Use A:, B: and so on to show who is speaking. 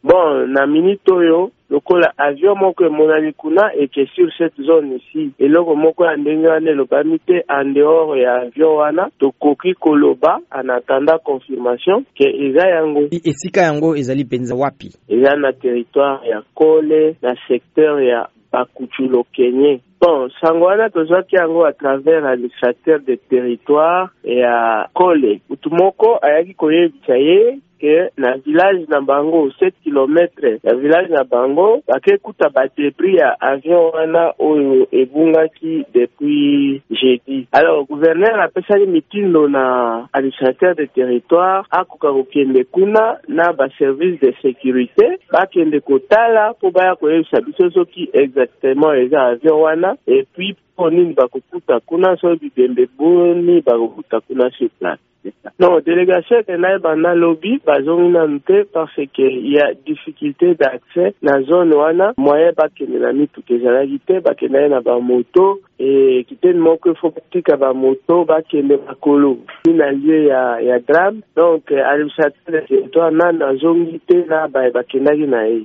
A: Bon, na minute oyo lokola avion moko emonani kuna et que sur cette zone ici eloko moko ya ndenge wana elobami te en dehors ya avion wana tokoki koloba en attendant confirmation ke eza yango.
B: Esika yango ezali penza wapi?
A: Eza na territoire ya Kole na secteur ya Bakuchulo Kenye. Bon, sango wana tozwaki yango à travers l'administrateur de territoire ya Kole. Utumoko ayaki koyebisa ye que na village na bango 7 km ya village na bango bakekuta badebris ya avion wana oyo ebungaki depuis jeudi. Alors gouverneur apesaki mitindo na administrateur de territoire akoka kokende kuna na ba service de sécurité bakende kotala po baya koyebisa biso soki exactement eza avion wana et puis ponini bakokuta kuna so bibembe boni bakokuta kuna sur place. Non, délégation est dans lobby, parce qu'il y a difficulté d'accès dans la zone wana, moyen pas que nous avons tout que j'allais pas que nous avons moto et qui tellement que faut que ba moto ba que nous makolo. Une lieu ya drame, donc à l'université de territoire na zone ité na ba que na